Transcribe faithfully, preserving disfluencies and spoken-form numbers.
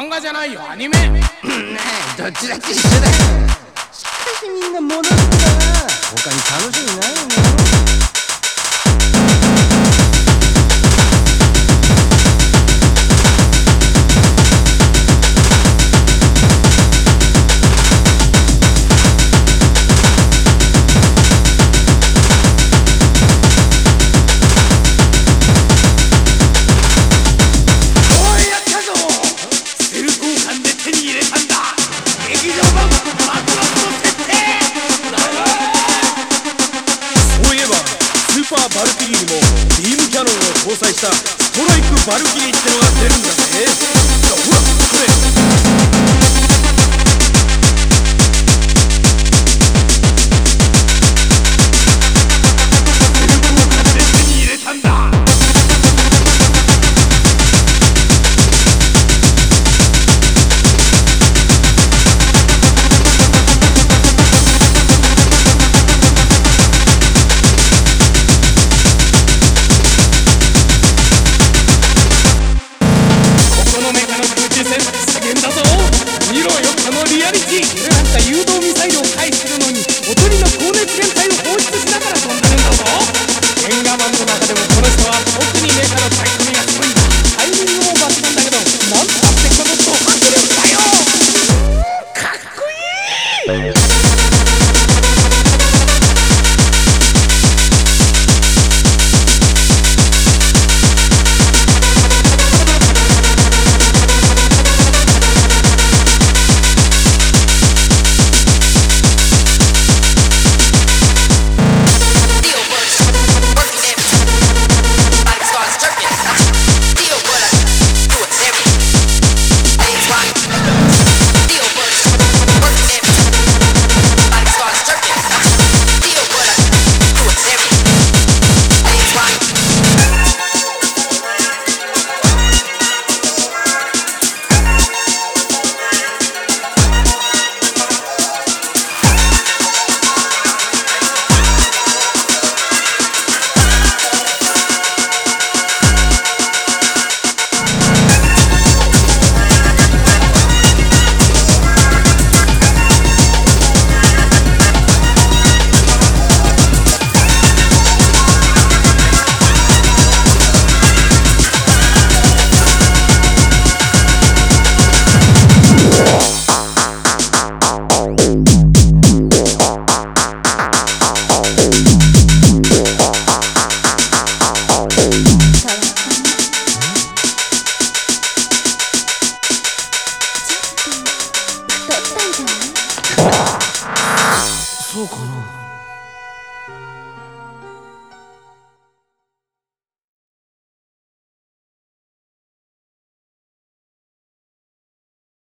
漫画じゃないよ、アニメ。 ねえ、どっちだって一緒だよ。しかしみんな物好きだな。他に楽しみないの？ バルキリーにもビームキャノンを搭載したストライクバルキリーってのが出るんだぜ。ほらこれ。リアリティーなんか誘導ミサイルを回避するのにおとりの高熱源体を放出しながら飛んでるんだぞ。原画マンの中でもこの人は特にメカのタイ込みがすごいんだ。タイミングも抜群だけどなんたってこのド迫力だよ。かっこいい。そうかな。